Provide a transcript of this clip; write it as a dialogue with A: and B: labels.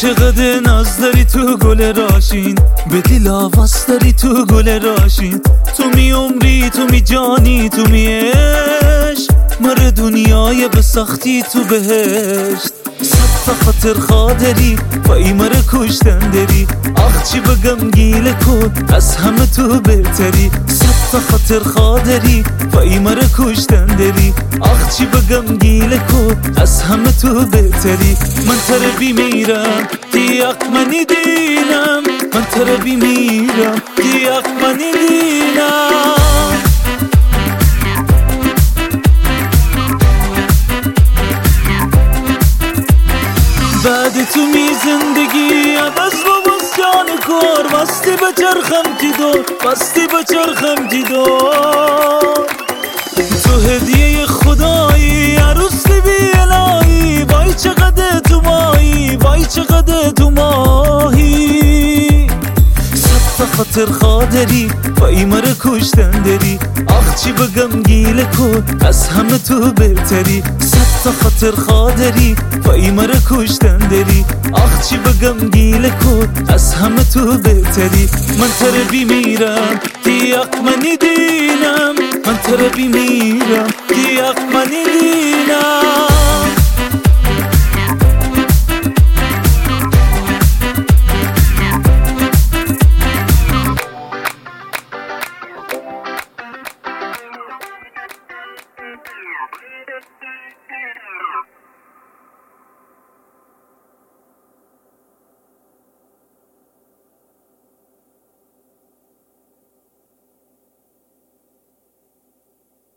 A: چقدر ناز داری تو گل راشین، به دل آواز داری تو گل راشین. تو می عمری، تو می جانی، تو می عشق، مر دنیای بساختی تو بهشت. صد خاطر خادری و ای مر کشتن داری، آخ چی بگم گیله کن از همه تو بهتری. صد خاطر خادری و ای مر کشتن داری، آخ چی بگم گیله کن از همه تو بهتری. من تره بیمیرم دیاق منی دینم، من تره بیمیرم دیاق منی دینم. بعد تو می زندگی عوض و بس جان کار، بستی به چرخم دیدو، بستی به چرخم دیدو. تو هدیه خدایی عروس بی الهی، وای چقدر تو ماهی، وای چقدر تو ماهی. صد خاطر خادری و ای مر کشتن داری، آخ چی بگم گیله کن از همه تو بهتری. صد خاطر خادری و ای مر کشتن داری، آخ چی بگم گیله کن از همه تو بهتری. من تره بیمیرم دیاق منی دینم، من تره بیمیرم دیاق منی دینم.